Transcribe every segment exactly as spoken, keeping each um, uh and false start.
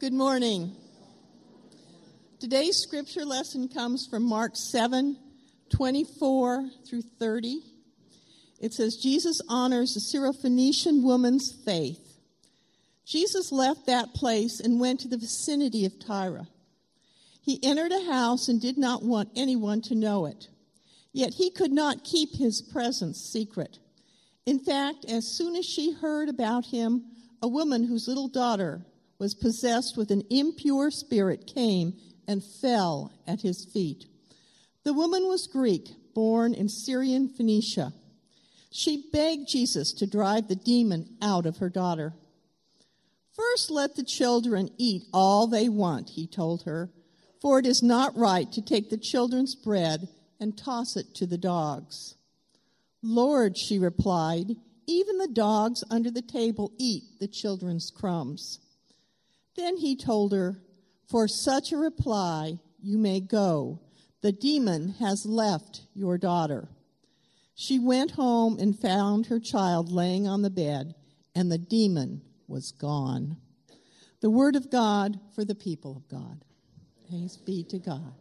Good morning. Today's scripture lesson comes from Mark seven, twenty-four through thirty. It says, Jesus honors the Syrophoenician woman's faith. Jesus left that place and went to the vicinity of Tyre. He entered a house and did not want anyone to know it. Yet he could not keep his presence secret. In fact, as soon as she heard about him, a woman whose little daughter was possessed with an impure spirit came and fell at his feet. The woman was Greek, born in Syrian Phoenicia. She begged Jesus to drive the demon out of her daughter. First, let the children eat all they want, he told her, for it is not right to take the children's bread and toss it to the dogs. Lord, she replied, even the dogs under the table eat the children's crumbs. Then he told her, for such a reply you may go. The demon has left your daughter. She went home and found her child laying on the bed, and the demon was gone. The word of God for the people of God. Thanks be to God.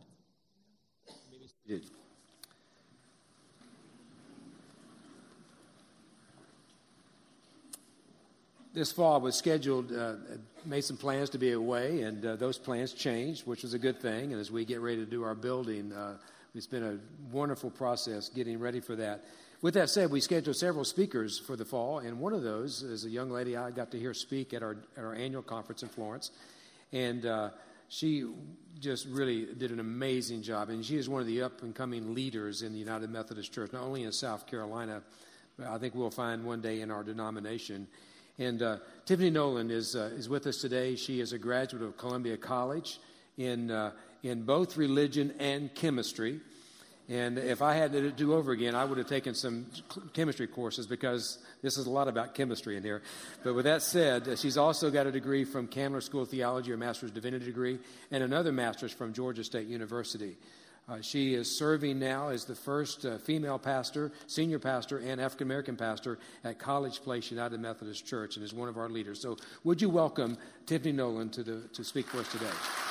This fall I was scheduled, uh, made some plans to be away, and uh, those plans changed, which was a good thing. And as we get ready to do our building, uh, it's been a wonderful process getting ready for that. With that said, we scheduled several speakers for the fall, and one of those is a young lady I got to hear speak at our, at our annual conference in Florence. And uh, she just really did an amazing job. And she is one of the up-and-coming leaders in the United Methodist Church, not only in South Carolina, but I think we'll find one day in our denomination. And uh, Tiffany Nolan is uh, is with us today. She is a graduate of Columbia College in uh, in both religion and chemistry. And if I had to do over again, I would have taken some chemistry courses because this is a lot about chemistry in here. But with that said, she's also got a degree from Candler School of Theology, a master's divinity degree, and another master's from Georgia State University. Uh, she is serving now as the first uh, female pastor, senior pastor, and African-American pastor at College Place United Methodist Church, and is one of our leaders. So would you welcome Tiffany Nolan to, the, to speak for us today?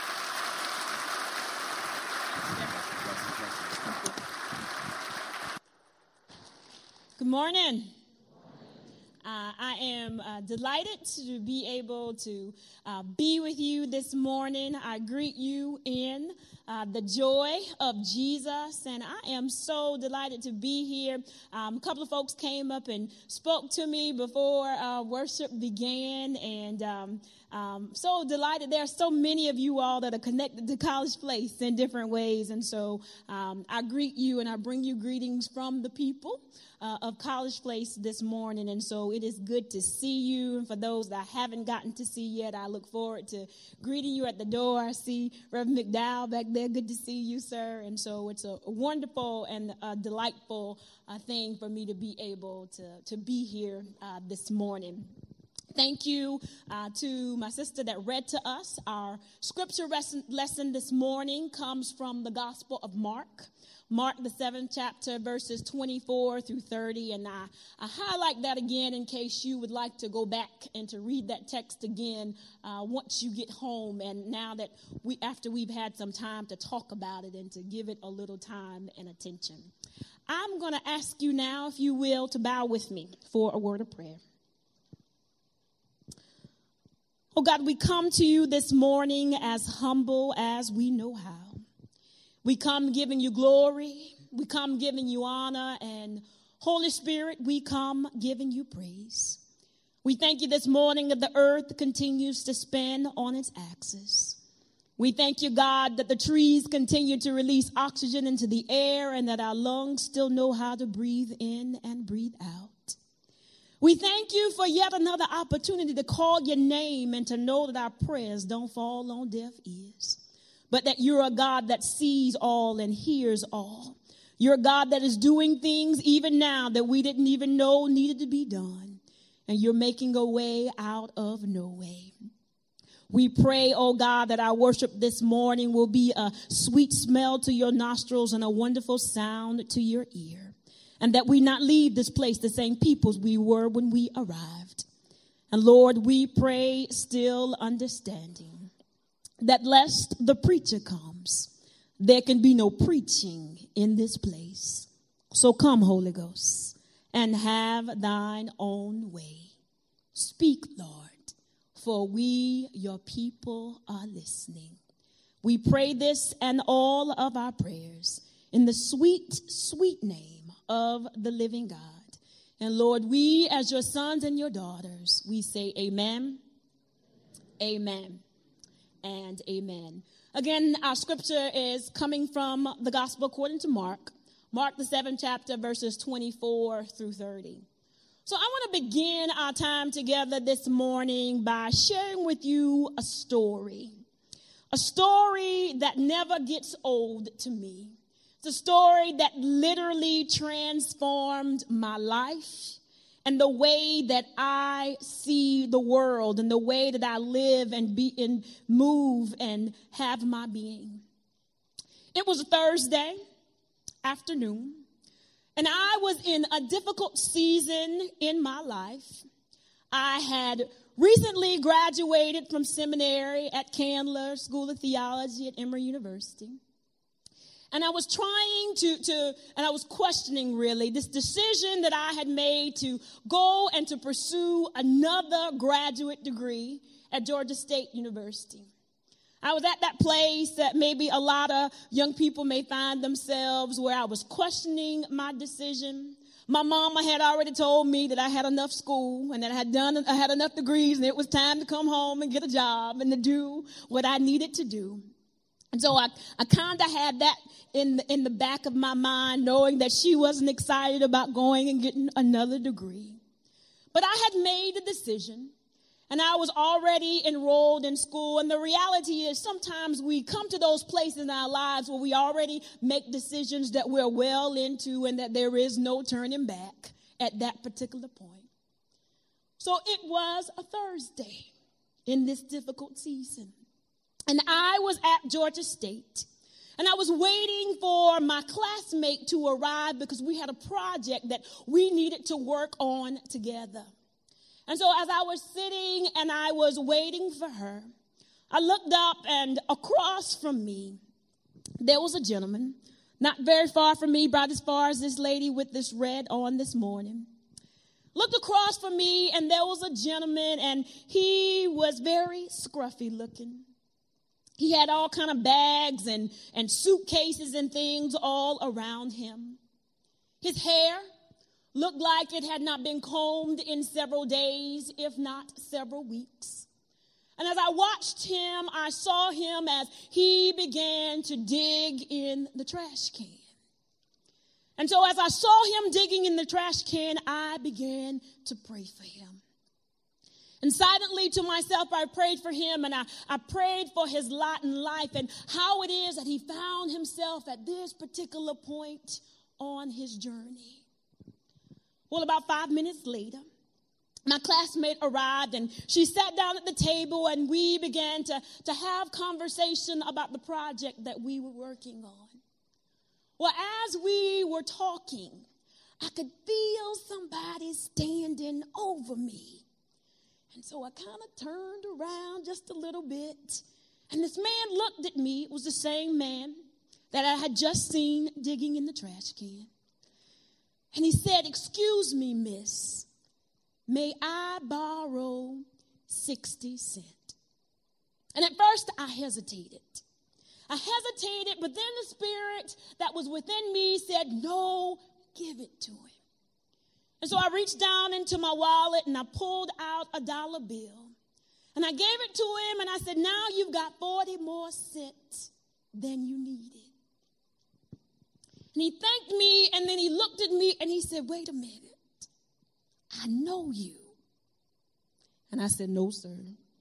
Good morning. Uh, I am uh, delighted to be able to uh, be with you this morning. I greet you in uh, the joy of Jesus, and I am so delighted to be here. Um, a couple of folks came up and spoke to me before uh, worship began, and um, um, so delighted. There are so many of you all that are connected to College Place in different ways, and so um, I greet you and I bring you greetings from the people Uh, of College Place this morning, and so it is good to see you. And for those that I haven't gotten to see yet, I look forward to greeting you at the door. I see Reverend McDowell back there. Good to see you, sir. And so it's a wonderful and a delightful uh, thing for me to be able to, to be here uh, this morning. Thank you uh, to my sister that read to us. Our scripture lesson, lesson this morning comes from the Gospel of Mark. Mark, the seventh chapter, verses twenty-four through thirty, and I, I highlight that again in case you would like to go back and to read that text again uh, once you get home, and now that we, after we've had some time to talk about it and to give it a little time and attention. I'm going to ask you now, if you will, to bow with me for a word of prayer. Oh God, we come to you this morning as humble as we know how. We come giving you glory, we come giving you honor, and Holy Spirit, we come giving you praise. We thank you this morning that the earth continues to spin on its axis. We thank you, God, that the trees continue to release oxygen into the air and that our lungs still know how to breathe in and breathe out. We thank you for yet another opportunity to call your name and to know that our prayers don't fall on deaf ears, but that you're a God that sees all and hears all. You're a God that is doing things even now that we didn't even know needed to be done. And you're making a way out of no way. We pray, oh God, that our worship this morning will be a sweet smell to your nostrils and a wonderful sound to your ear. And that we not leave this place the same peoples we were when we arrived. And Lord, we pray still understanding. that lest the preacher comes, there can be no preaching in this place. So come, Holy Ghost, and have thine own way. Speak, Lord, for we, your people, are listening. We pray this and all of our prayers in the sweet, sweet name of the living God. And Lord, we as your sons and your daughters, we say amen, amen, and amen. Again, our scripture is coming from the gospel according to Mark. Mark, the seventh chapter, verses twenty-four through thirty. So I want to begin our time together this morning by sharing with you a story. A story that never gets old to me. It's a story that literally transformed my life and the way that I see the world and the way that I live and be and move and have my being. It was a Thursday afternoon, and I was in a difficult season in my life. I had recently graduated from seminary at Candler School of Theology at Emory University. And I was trying to, to, and I was questioning really this decision that I had made to go and to pursue another graduate degree at Georgia State University. I was at that place that maybe a lot of young people may find themselves where I was questioning my decision. My mama had already told me that I had enough school and that I had done, I had enough degrees and it was time to come home and get a job and to do what I needed to do. And so I, I kind of had that in the, in the back of my mind, knowing that she wasn't excited about going and getting another degree. But I had made a decision, and I was already enrolled in school. And the reality is sometimes we come to those places in our lives where we already make decisions that we're well into and that there is no turning back at that particular point. So it was a Thursday in this difficult season. And I was at Georgia State, and I was waiting for my classmate to arrive because we had a project that we needed to work on together. And so as I was sitting and I was waiting for her, I looked up, and across from me, there was a gentleman, not very far from me, about as far as this lady with this red on this morning. Looked across from me, and there was a gentleman, and he was very scruffy looking. He had all kind of bags and, and suitcases and things all around him. His hair looked like it had not been combed in several days, if not several weeks. And as I watched him, I saw him as he began to dig in the trash can. And so as I saw him digging in the trash can, I began to pray for him. And silently to myself, I prayed for him, and I, I prayed for his lot in life and how it is that he found himself at this particular point on his journey. Well, about five minutes later, my classmate arrived, and she sat down at the table, and we began to, to have conversation about the project that we were working on. Well, as we were talking, I could feel somebody standing over me. And so I kind of turned around just a little bit. And this man looked at me. It was the same man that I had just seen digging in the trash can. And he said, "Excuse me, miss, may I borrow sixty cents? And at first I hesitated. I hesitated, but then the spirit that was within me said, "No, give it to him." And so I reached down into my wallet and I pulled out a dollar bill. And I gave it to him and I said, "Now you've got forty more cents than you needed." And he thanked me, and then he looked at me and he said, "Wait a minute, I know you." And I said, "No, sir,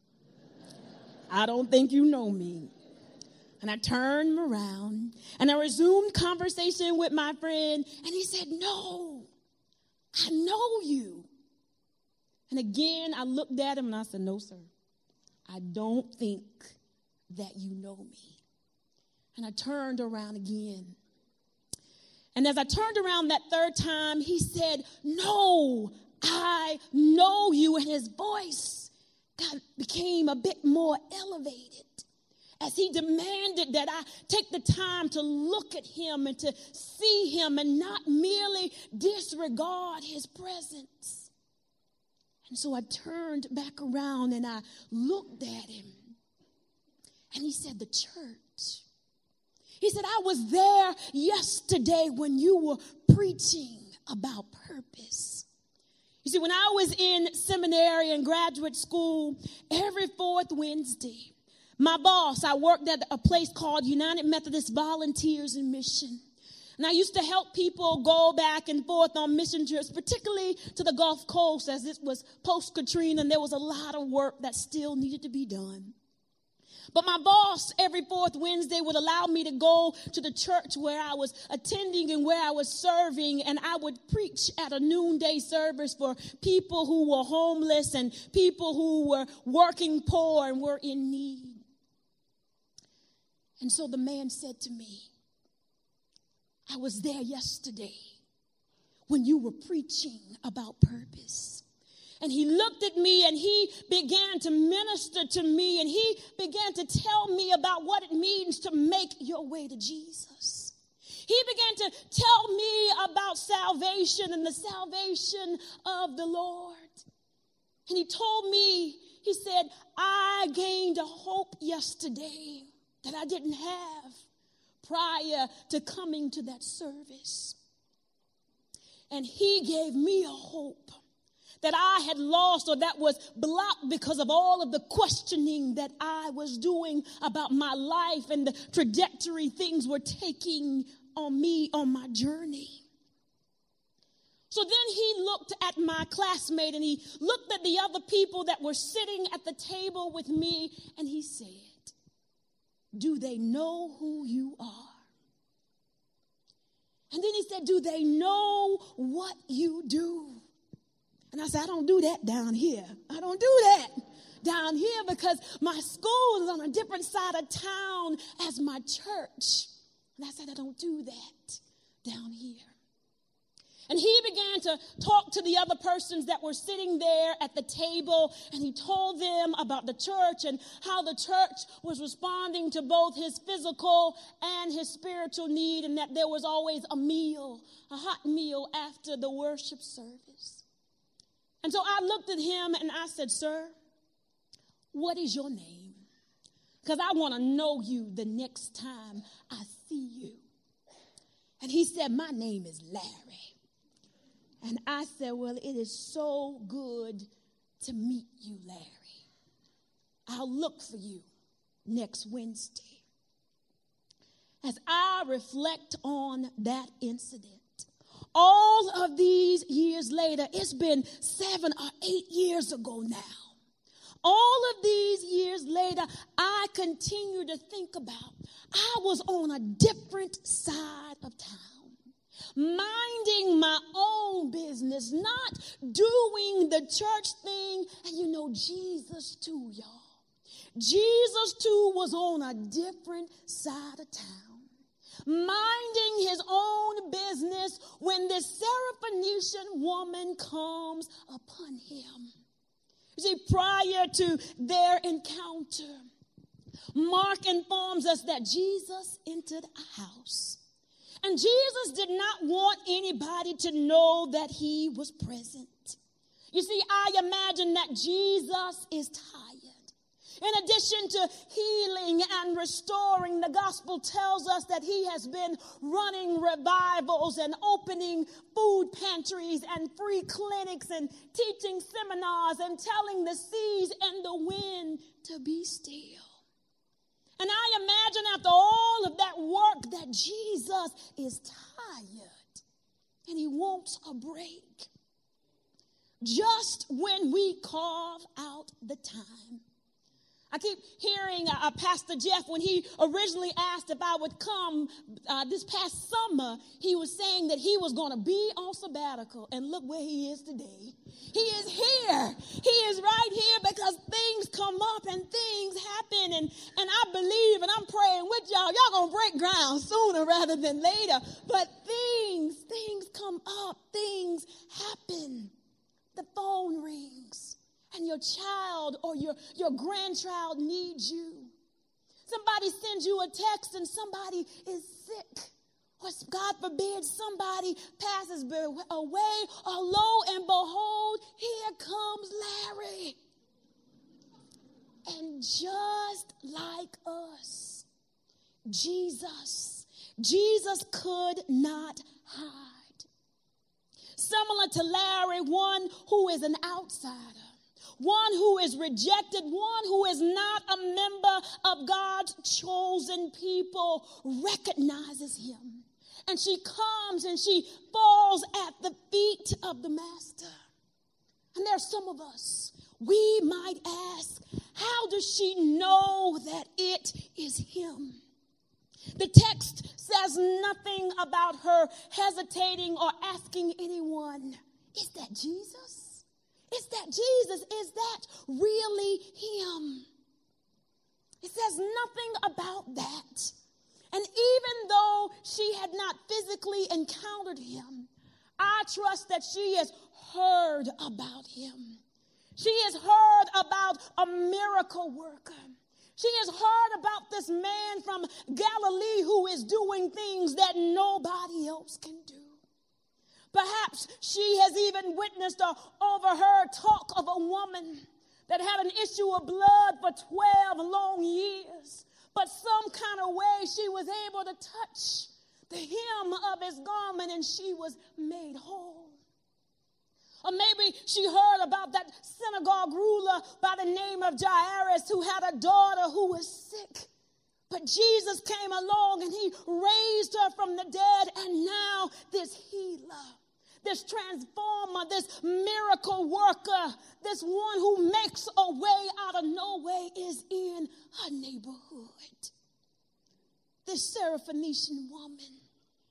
I don't think you know me." And I turned around and I resumed conversation with my friend, and he said, "No, I know you." And again, I looked at him and I said, "No, sir, I don't think that you know me." And I turned around again. And as I turned around that third time, he said, "No, I know you." And his voice got, became a bit more elevated. as he demanded that I take the time to look at him and to see him and not merely disregard his presence. And so I turned back around and I looked at him. And he said, the church. He said, I was there yesterday when you were preaching about purpose. You see, when I was in seminary and graduate school, every fourth Wednesday, my boss, I worked at a place called United Methodist Volunteers in Mission. And I used to help people go back and forth on mission trips, particularly to the Gulf Coast, as it was post-Katrina, and there was a lot of work that still needed to be done. But my boss, every fourth Wednesday, would allow me to go to the church where I was attending and where I was serving, and I would preach at a noonday service for people who were homeless and people who were working poor and were in need. And so the man said to me, I was there yesterday when you were preaching about purpose. And he looked at me and he began to minister to me and he began to tell me about what it means to make your way to Jesus. He began to tell me about salvation and the salvation of the Lord. And he told me, he said, I gained a hope yesterday that I didn't have prior to coming to that service. And he gave me a hope that I had lost or that was blocked because of all of the questioning that I was doing about my life and the trajectory things were taking on me on my journey. So then he looked at my classmate and he looked at the other people that were sitting at the table with me and he said, do they know who you are? And then he said, do they know what you do? And I said, I don't do that down here. I don't do that down here because my school is on a different side of town as my church. And I said, I don't do that down here. And he began to talk to the other persons that were sitting there at the table, and he told them about the church and how the church was responding to both his physical and his spiritual need, and that there was always a meal, a hot meal after the worship service. And so I looked at him and I said, sir, what is your name? Because I want to know you the next time I see you. And he said, my name is Larry. And I said, well, it is so good to meet you, Larry. I'll look for you next Wednesday. As I reflect on that incident, all of these years later, it's been seven or eight years ago now. All of these years later, I continue to think about, I was on a different side of town. Minding my own business, not doing the church thing. And you know, Jesus too, y'all. Jesus too was on a different side of town. Minding his own business when this Syrophoenician woman comes upon him. You see, prior to their encounter, Mark informs us that Jesus entered a house. And Jesus did not want anybody to know that he was present. You see, I imagine that Jesus is tired. In addition to healing and restoring, the gospel tells us that he has been running revivals and opening food pantries and free clinics and teaching seminars and telling the seas and the wind to be still. And I imagine after all of that work that Jesus is tired and he wants a break. Just when we carve out the time. I keep hearing uh, uh, Pastor Jeff, when he originally asked if I would come uh, this past summer, he was saying that he was going to be on sabbatical. And look where he is today. He is here. He is right here because things come up and things happen. And, and I believe, and I'm praying with y'all, y'all going to break ground sooner rather than later. But things, things come up. Things happen. The phone rings. And your child or your, your grandchild needs you. Somebody somebody sends you a text and somebody is sick, or God forbid somebody passes away, or lo and behold, here comes Larry. And just like us, Jesus, Jesus could not hide. Similar to Larry, one who is an outsider, one who is rejected, one who is not a member of God's chosen people, recognizes him. And she comes and she falls at the feet of the master. And there's some of us, we might ask, how does she know that it is him? The text says nothing about her hesitating or asking anyone, is that Jesus? Is that Jesus? Is that really him? It says nothing about that. And even though she had not physically encountered him, I trust that she has heard about him. She has heard about a miracle worker. She has heard about this man from Galilee who is doing things that nobody else can do. Perhaps she has even witnessed or overheard talk of a woman that had an issue of blood for twelve long years. But some kind of way she was able to touch the hem of his garment and she was made whole. Or maybe she heard about that synagogue ruler by the name of Jairus who had a daughter who was sick. But Jesus came along and he raised her from the dead, and now this healer, this transformer, this miracle worker, this one who makes a way out of no way is in her neighborhood. This Syrophoenician woman,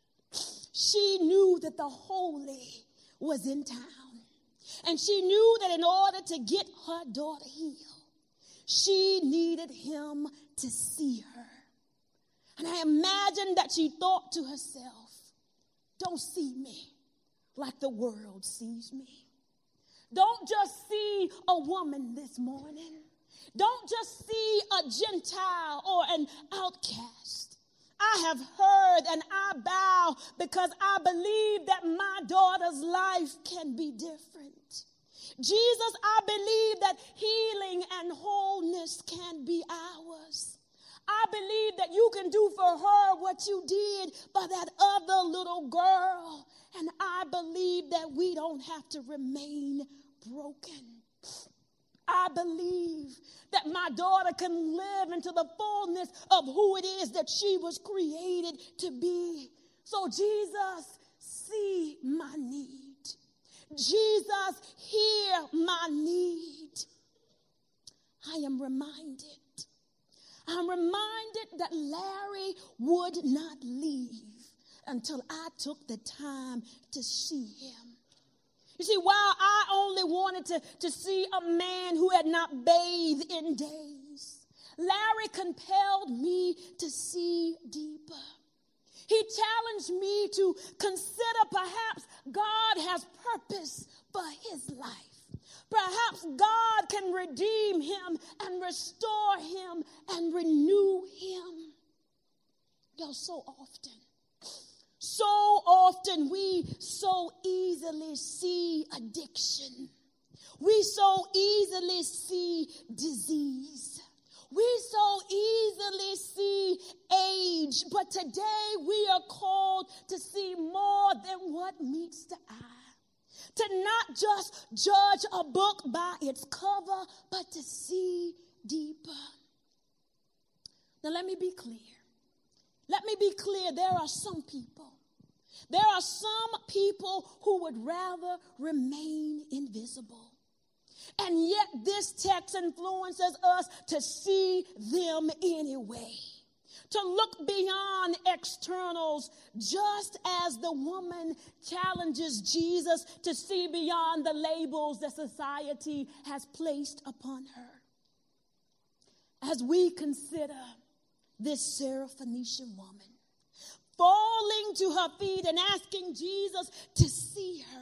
she knew that the holy was in town. And she knew that in order to get her daughter healed, she needed him to see her. And I imagine that she thought to herself, don't see me like the world sees me. Don't just see a woman this morning. Don't just see a Gentile or an outcast. I have heard and I bow because I believe that my daughter's life can be different. Jesus, I believe that healing and wholeness can be ours. I believe that you can do for her what you did for that other little girl. And I believe that we don't have to remain broken. I believe that my daughter can live into the fullness of who it is that she was created to be. So Jesus, see my need. Jesus, hear my need. I am reminded. I'm reminded that Larry would not leave until I took the time to see him. You see, while I only wanted to, to see a man who had not bathed in days, Larry compelled me to see deeper. He challenged me to consider perhaps God has purpose for his life. Perhaps God can redeem him and restore him and renew him. Yo, so often, so often we so easily see addiction. We so easily see disease. We so easily see age. But today we are called to see more than what meets the eye. To not just judge a book by its cover, but to see deeper. Now let me be clear. Let me be clear. There are some people. There are some people who would rather remain invisible. And yet this text influences us to see them anyway. To look beyond externals, just as the woman challenges Jesus to see beyond the labels that society has placed upon her. As we consider this Syrophoenician woman falling to her feet and asking Jesus to see her,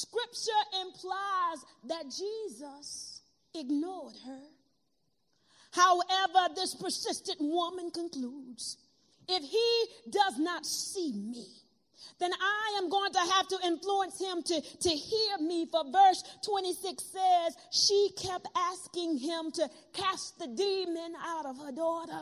Scripture implies that Jesus ignored her. However, this persistent woman concludes, if he does not see me, then I am going to have to influence him to, to hear me. For verse twenty-six says, she kept asking him to cast the demon out of her daughter.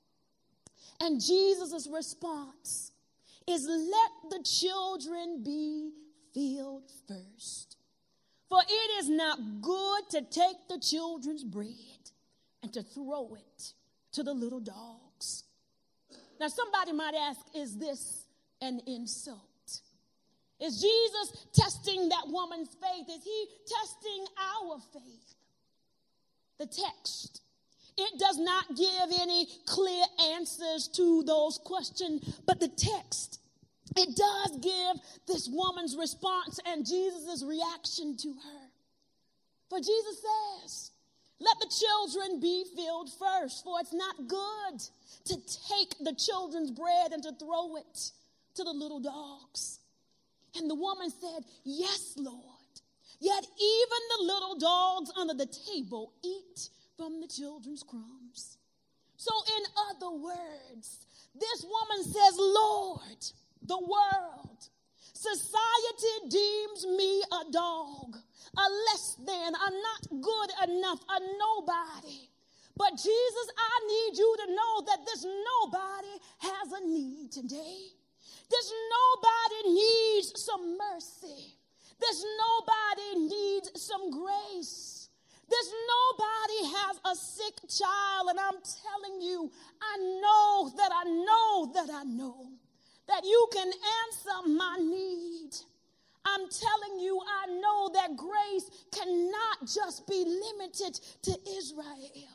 And Jesus' response is, let the children be filled first. For it is not good to take the children's bread and to throw it to the little dogs. Now somebody might ask, is this an insult? Is Jesus testing that woman's faith? Is he testing our faith? The text, it does not give any clear answers to those questions, but the text, it does give this woman's response and Jesus' reaction to her. For Jesus says, let the children be filled first, for it's not good to take the children's bread and to throw it to the little dogs. And the woman said, yes, Lord. Yet even the little dogs under the table eat from the children's crumbs. So in other words, this woman says, Lord, the world, society deems me a dog, a less than, a not good enough, a nobody. But Jesus, I need you to know that this nobody has a need today. This nobody needs some mercy. This nobody needs some grace. This nobody has a sick child, and I'm telling you, I know that I know that I know that you can answer my need. I'm telling you, I know that grace cannot just be limited to Israel.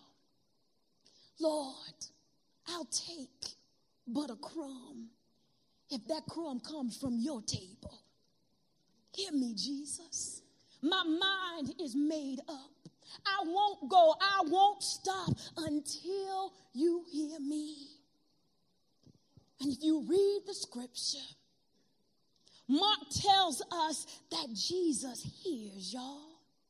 Lord, I'll take but a crumb if that crumb comes from your table. Hear me, Jesus. My mind is made up. I won't go, I won't stop until you hear me. And if you read the scripture, Mark tells us that Jesus hears, y'all.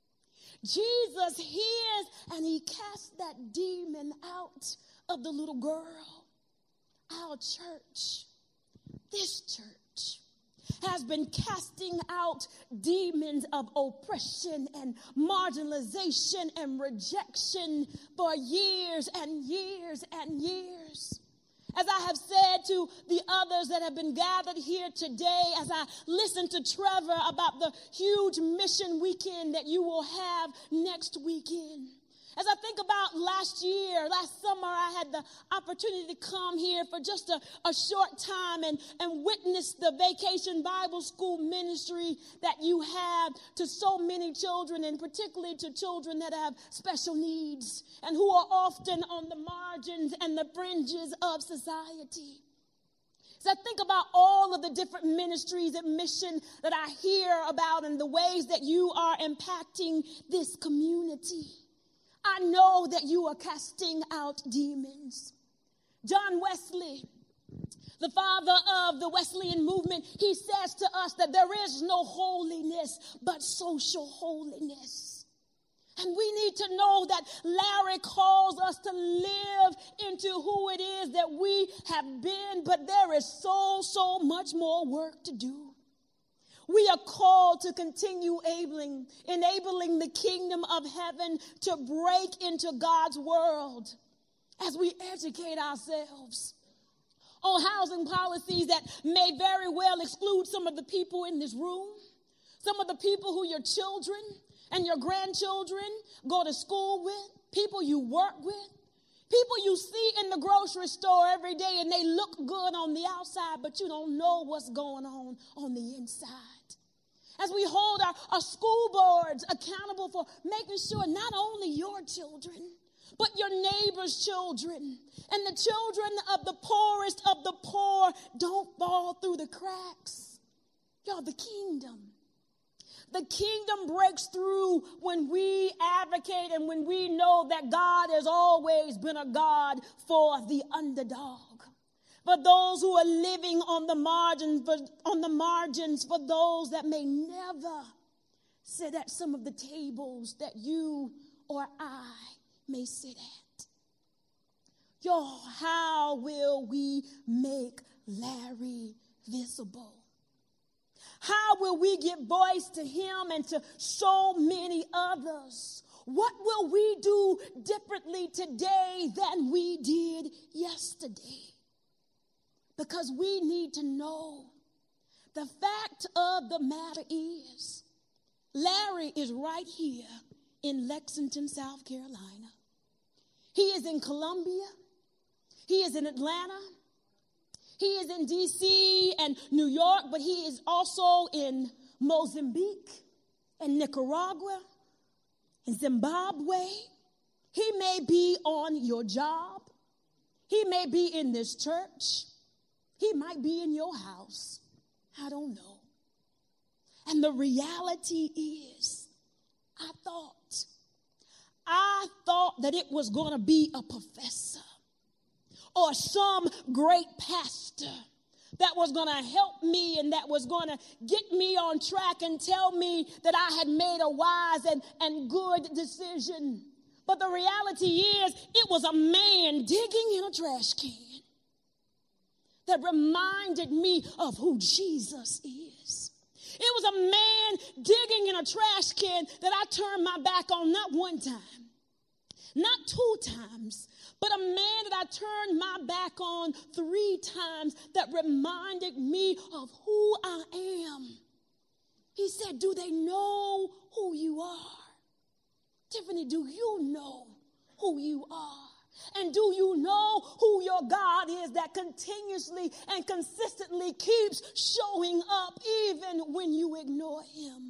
Jesus hears, and he casts that demon out of the little girl. Our church, this church, has been casting out demons of oppression and marginalization and rejection for years and years and years. As I have said to the others that have been gathered here today, as I listen to Trevor about the huge mission weekend that you will have next weekend. As I think about last year, last summer, I had the opportunity to come here for just a, a short time and, and witness the Vacation Bible School ministry that you have to so many children, and particularly to children that have special needs and who are often on the margins and the fringes of society. As I think about all of the different ministries and mission that I hear about and the ways that you are impacting this community, I know that you are casting out demons. John Wesley, the father of the Wesleyan movement, he says to us that there is no holiness but social holiness. And we need to know that Larry calls us to live into who it is that we have been, but there is so, so much more work to do. We are called to continue enabling, enabling the kingdom of heaven to break into God's world as we educate ourselves on housing policies that may very well exclude some of the people in this room, some of the people who your children and your grandchildren go to school with, people you work with, people you see in the grocery store every day, and they look good on the outside, but you don't know what's going on on the inside. As we hold our, our school boards accountable for making sure not only your children, but your neighbor's children and the children of the poorest of the poor don't fall through the cracks. Y'all, the kingdom. The kingdom breaks through when we advocate and when we know that God has always been a God for the underdog. For those who are living on the margins, for, on the margins, for those that may never sit at some of the tables that you or I may sit at. Y'all, how will we make Larry visible? How will we give voice to him and to so many others? What will we do differently today than we did yesterday? Because we need to know the fact of the matter is Larry is right here in Lexington, South Carolina. He is in Columbia. He is in Atlanta. He is in D C and New York, but he is also in Mozambique and Nicaragua and Zimbabwe. He may be on your job. He may be in this church. He might be in your house. I don't know. And the reality is, I thought, I thought that it was going to be a professor or some great pastor that was going to help me and that was going to get me on track and tell me that I had made a wise and, and good decision. But the reality is, it was a man digging in a trash can that reminded me of who Jesus is. It was a man digging in a trash can that I turned my back on not one time, not two times, but a man that I turned my back on three times that reminded me of who I am. He said, do they know who you are? Tiffany, do you know who you are? And do you know who your God is that continuously and consistently keeps showing up even when you ignore him?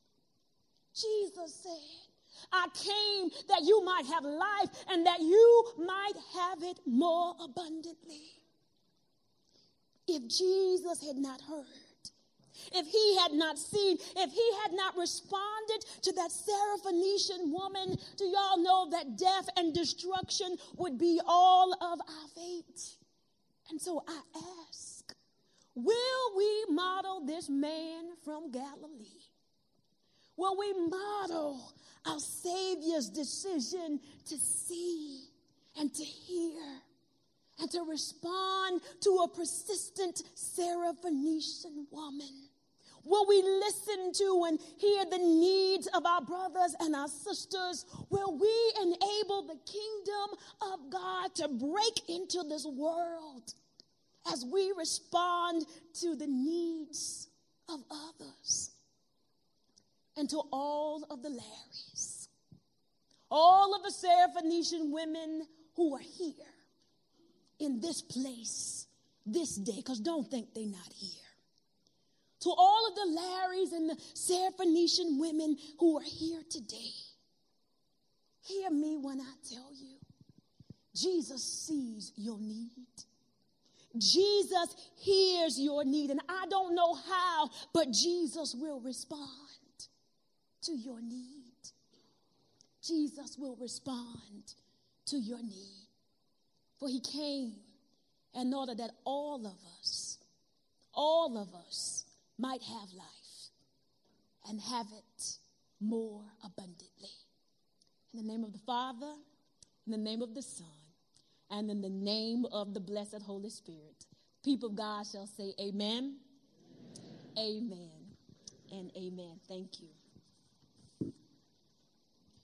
Jesus said, I came that you might have life and that you might have it more abundantly. If Jesus had not heard, if he had not seen, if he had not responded to that Syrophoenician woman, do y'all know that death and destruction would be all of our fate? And so I ask, will we model this man from Galilee? Will we model our Savior's decision to see and to hear and to respond to a persistent Syrophoenician woman? Will we listen to and hear the needs of our brothers and our sisters? Will we enable the kingdom of God to break into this world as we respond to the needs of others? And to all of the Larrys, all of the Syrophoenician women who are here in this place this day, because don't think they're not here. To all of the Larrys and the Syrophoenician women who are here today, hear me when I tell you, Jesus sees your need. Jesus hears your need. And I don't know how, but Jesus will respond to your need. Jesus will respond to your need. For he came in order that all of us, all of us, might have life and have it more abundantly. In the name of the Father, in the name of the Son, and in the name of the blessed Holy Spirit, people of God shall say amen, amen, amen and amen. Thank you.